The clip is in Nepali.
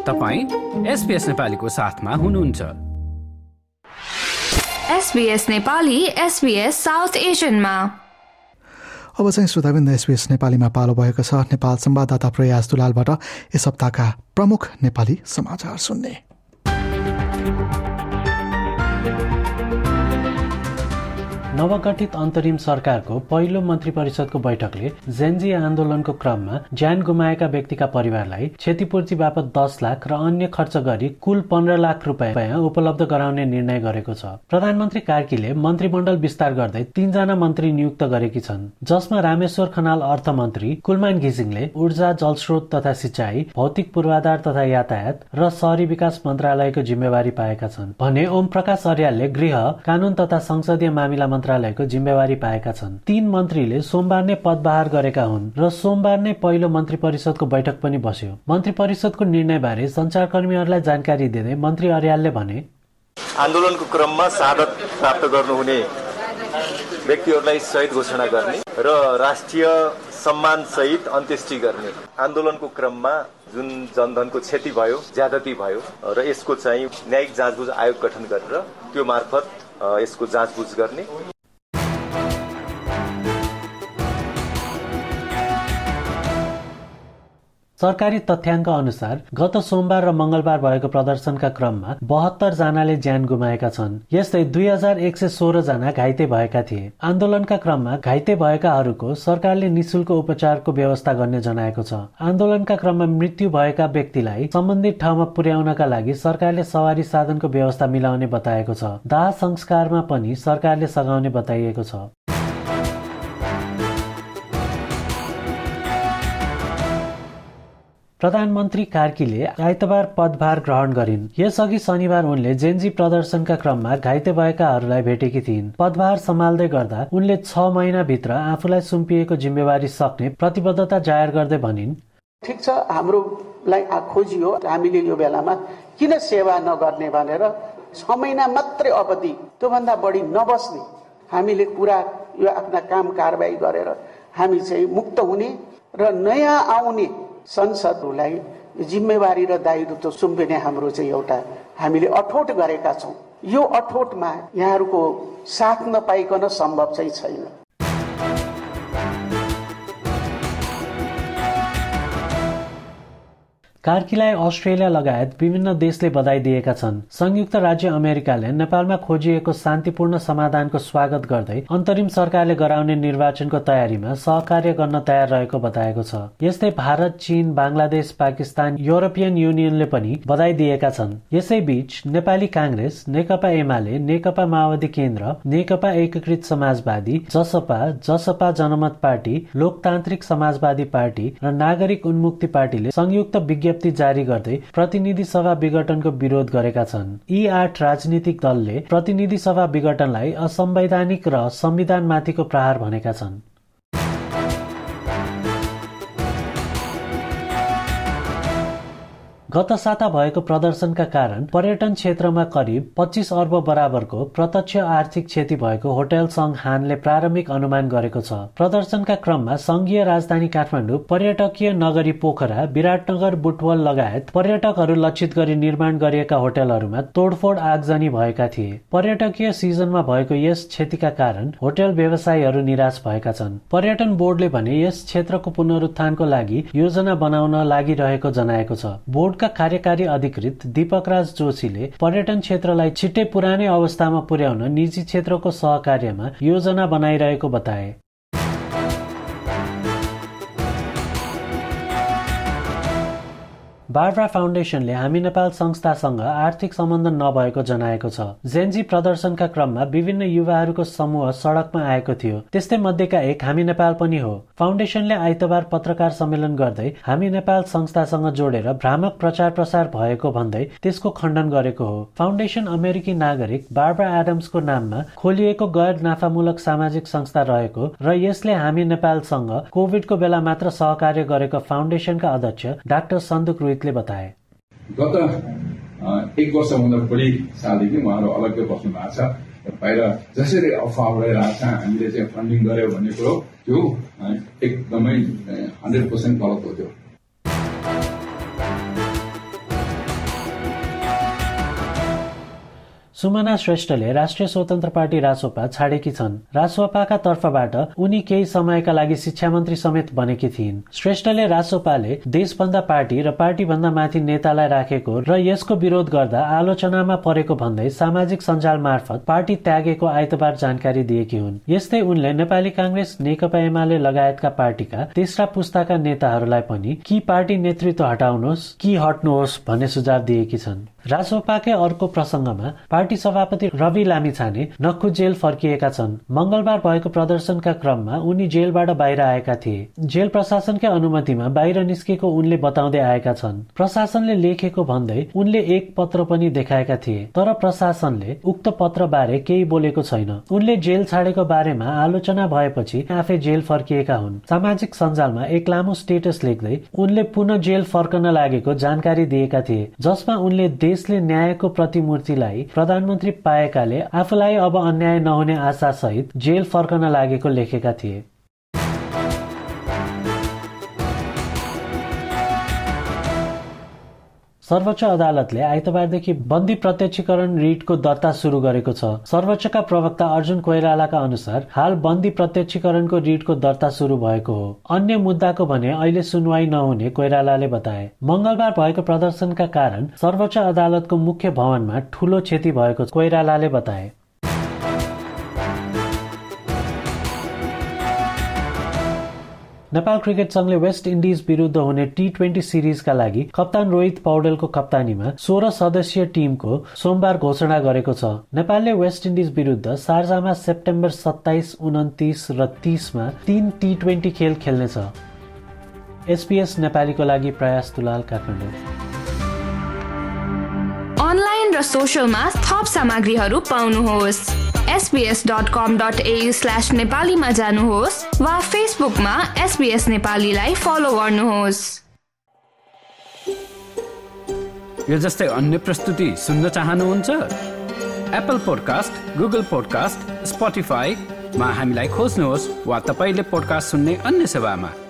तपाईं SBS नेपालीको साथमा हुनुहुन्छ। SBS नेपाली, SBS साउथ एसियनमा। अब चाहिँ श्रोताबिन्द SBS नेपालीमा पालो भएको छ नेपाल संवाददाता प्रयास दुलालबाट यस हप्ताका प्रमुख नेपाली समाचार सुन्ने। नवगठित अन्तरिम सरकारको पहिलो मन्त्री परिषदको बैठकले जेनजी आन्दोलनको क्रममा ज्यान गुमाएका व्यक्तिका परिवारलाई क्षतिपूर्ति बापत 10 लाख र अन्य खर्च गरी कुल 15 लाख रुपैयाँ उपलब्ध गराउने निर्णय गरेको छ। प्रधानमन्त्री कार्कीले मन्त्रीमण्डल विस्तार गर्दै 3 जना मन्त्री नियुक्त गरेकी छन्, जसमा रामेश्वर खनाल अर्थमन्त्री, कुलमान घिसिङले ऊर्जा, जलस्रोत तथा सिंचाई, भौतिक पूर्वाधार तथा यातायात र शहरी विकास मन्त्रालयको जिम्मेवारी पाएका छन् भने ओम प्रकाश अर्यालले गृह, कानून तथा संसदीय मामिला मन्त्रालयको जिम्मेवारी पाएका छन्। 3 मन्त्रीले सोमबार नै पदभार गरेका हुन् र सोमबार नै पहिलो मन्त्री परिषदको बैठक पनि बस्यो। मन्त्री परिषदको निर्णयबारे सञ्चारकर्मीहरूलाई जानकारी दिँदै मन्त्री अर्यालले भने, आन्दोलनको क्रममा शहादत प्राप्त गर्नुहुने व्यक्तिहरूलाई शहीद घोषणा गर्ने र राष्ट्रिय सम्मान सहित अन्त्येष्टि गर्ने, आन्दोलनको क्रममा जुन जनधनको क्षति भयो, ज्यादती भयो र यसको चाहिँ न्यायिक जाँचबुझ आयोग गठन गरेर त्यो मार्फत यसको जाँचबुझ गर्ने। सरकारी तथ्याङ्क अनुसार गत सोमबार र मंगलबार भएको प्रदर्शनका क्रममा 72 जनाले ज्यान गुमाएका छन्। यस्तै 2116 जना घाइते भएका थिए। आन्दोलनका क्रममा घाइते भएकाहरूको सरकारले निशुल्क उपचारको व्यवस्था गर्ने जनाएको छ। आन्दोलनका क्रममा मृत्यु भएका व्यक्तिलाई सम्बन्धित ठाउँमा पुर्याउनका लागि सरकारले सवारी साधनको व्यवस्था मिलाउने बताएको छ। दाह संस्कारमा पनि सरकारले सघाउने बताइएको छ। प्रधानमन्त्री कार्कीले आइतबार पदभार ग्रहण गरिन्। यसअघि शनिबार उनले जेनजी प्रदर्शनका क्रममा घाइते भएकाहरूलाई भेटेकी थिइन्। पदभार सम्हाल्दै गर्दा उनले 6 महिनाभित्र आफूलाई सुम्पिएको जिम्मेवारी सक्ने प्रतिबद्धता जाहेर गर्दै भनिन्, ठिक छ, हाम्रोलाई खोजियो, हामीले यो बेलामा किन सेवा नगर्ने भनेर 6 महिना मात्रै अवधि, त्योभन्दा बढी नबस्ने, हामीले पुरा यो आफ्ना काम कारबाही गरेर हामी चाहिँ मुक्त हुने र नयाँ आउने संसदलाई जिम्मेवारी र दायित्व सुम्पिने हाम्रो चाहिँ एउटा हामीले अठोट गरेका छौँ। यो अठोटमा यहाँहरूको साथ नपाइकन सम्भव चाहिँ छैन। कार्कीलाई अस्ट्रेलिया लगायत विभिन्न देशले बधाई दिएका छन्। संयुक्त राज्य अमेरिकाले नेपालमा खोजिएको शान्तिपूर्ण समाधानको स्वागत गर्दै अन्तरिम सरकारले गराउने निर्वाचनको तयारीमा सहकार्य गर्न तयार रहेको बताएको छ। यस्तै भारत, चीन, बांग्लादेश, पाकिस्तान, युरोपियन युनियनले पनि बधाई दिएका छन्। यसैबीच नेपाली कांग्रेस, नेकपा एमाले, नेकपा माओवादी केन्द्र, नेकपा एकीकृत समाजवादी, जसपा जनमत पार्टी, लोकतान्त्रिक समाजवादी पार्टी र नागरिक उन्मुक्ति पार्टीले संयुक्त विज्ञप्ति जारी गर्दै प्रतिनिधि सभा विघटनको विरोध गरेका छन्। यी 8 राजनीतिक दलले प्रतिनिधि सभा विघटनलाई असंवैधानिक र संविधानमाथिको प्रहार भनेका छन्। गत साता भएको प्रदर्शनका कारण पर्यटन क्षेत्रमा करिब 25 अर्ब बराबरको प्रत्यक्ष आर्थिक क्षति भएको होटल संघ हानले प्रारम्भिक अनुमान गरेको छ। प्रदर्शनका क्रममा संघीय राजधानी काठमाडौँ, पर्यटकीय नगरी पोखरा, विराटनगर, बुटवल लगायत पर्यटकहरू लक्षित गरी निर्माण गरिएका होटलहरूमा तोडफोड, आगजनी भएका थिए। पर्यटकीय सिजनमा भएको यस क्षतिका कारण होटल व्यवसायीहरू निराश भएका छन्। पर्यटन बोर्डले भने यस क्षेत्रको पुनरुत्थानको लागि योजना बनाउन लागिरहेको जनाएको छ। बोर्ड कार्यकारी अधिकृत दीपक राज जोशीले पर्यटन क्षेत्रलाई छिट्टै पुरानै अवस्थामा पुर्याउन निजी क्षेत्रको सहकार्यमा योजना बनाइरहेको बताए। बार्बरा फाउन्डेशनले हामी नेपाल संस्थासँग आर्थिक सम्बन्ध नभएको जनाएको छ। जेनजी प्रदर्शनका क्रममा विभिन्न युवाहरूको समूह सडकमा आएको थियो। त्यस्तै मध्येका एक हामी नेपाल पनि हो। फाउन्डेशनले आइतबार पत्रकार सम्मेलन गर्दै हामी नेपाल संस्थासँग जोडेर भ्रामक प्रचार प्रसार भएको भन्दै त्यसको खण्डन गरेको हो। फाउन्डेशन अमेरिकी नागरिक बार्बरा एडम्सको नाममा खोलिएको गैर नाफामूलक सामाजिक संस्था रहेको र यसले हामी नेपालसँग कोभिडको बेला मात्र सहकार्य गरेको फाउन्डेशनका अध्यक्ष डाक्टर सन्दुक रुइतले बताए। गत 1 वर्षभन्दा बढी सालदेखि उहाँहरू अलग्गै बस्नु भएको छ। बाहिर जसरी अफवाह उडाइरहेको छ हामीले चाहिँ फन्डिङ गर्यो भन्ने कुरो त्यो एकदमै 100% गलत हो। त्यो सुमना श्रेष्ठले राष्ट्रिय स्वतन्त्र पार्टी रासोपा छाडेकी छन्। रासोपाका तर्फबाट उनी केही समयका लागि शिक्षा मन्त्री समेत बनेकी थिइन्। श्रेष्ठले रासोपाले देशभन्दा पार्टी र पार्टीभन्दा माथि नेतालाई राखेको र यसको विरोध गर्दा आलोचनामा परेको भन्दै सामाजिक सञ्जाल मार्फत पार्टी त्यागेको आइतबार जानकारी दिएकी हुन्। यस्तै उनले नेपाली कांग्रेस, नेकपा एमाले लगायतका पार्टीका तेस्रा पुस्ताका नेताहरूलाई पनि कि पार्टी नेतृत्व हटाउनुहोस् कि हट्नुहोस् भन्ने सुझाव दिएकी छन्। रासोपाकै अर्को प्रसंगमा पार्टी सभापति रवि लामिछाने नक्खु जेल फर्किएका छन्। मंगलबार भएको प्रदर्शनका क्रममा उनी जेलबाट बाहिर आएका थिए। जेल प्रशासनकै अनुमतिमा बाहिर निस्केको उनले बताउँदै आएका छन्। प्रशासनले लेखेको भन्दै उनले एक पत्र पनि देखाएका थिए, तर प्रशासनले उक्त पत्र बारे केही बोलेको छैन। उनले जेल छाडेको बारेमा आलोचना भएपछि आफै जेल फर्किएका हुन्। सामाजिक सञ्जालमा एक लामो स्टेटस लेख्दै उनले पुनः जेल फर्कन लागेको जानकारी दिएका थिए, जसमा उनले देशले न्यायको प्रतिमूर्तिलाई प्रधानमन्त्री पाएकाले आफूलाई अब अन्याय नहुने आशा सहित जेल फर्कन लागेको लेखेका थिए। सर्वोच्च अदालतले आइतबारदेखि बन्दी प्रत्यक्षीकरण रिटको दर्ता शुरू गरेको छ। सर्वोच्चका प्रवक्ता अर्जुन कोइरालाका अनुसार हाल बन्दी प्रत्यक्षीकरणको रिटको दर्ता शुरू भएको हो। अन्य मुद्दाको भने अहिले सुनवाई नहुने कोइरालाले बताए। मंगलबार भएको प्रदर्शनका कारण सर्वोच्च अदालतको मुख्य भवनमा ठूलो क्षति भएको कोइरालाले बताए। नेपाल क्रिकेट संघले वेस्ट इन्डिज विरुद्ध हुने T20 सिरिजका लागि कप्तान रोहित पौडेलको कप्तानीमा 16 सदस्यीय टिमको सोमबार घोषणा गरेको छ। नेपालले वेस्ट इन्डिज विरुद्ध शारजामा सेप्टेम्बर 27, 29 र 30 मा 3 T20 खेल खेल्नेछ। SBS नेपालीको लागि प्रयास दुलाल, काठमाडौँ। अनलाइन र सोशलमा थप सामग्रीहरू पाउनुहोस्। sbs.com.au/नेपालीमा जानुहोस् वा फेसबुकमा SBS नेपालीलाई फलो गर्नुहोस्। यो जस्तै अन्य प्रस्तुति सुन्न चाहनुहुन्छ? एप्पल पोडकास्ट, गुगल पोडकास्ट, स्पोटिफाईमा हामीलाई खोज्नुहोस् वा तपाईले पोडकास्ट सुन्ने अन्य सेवामा।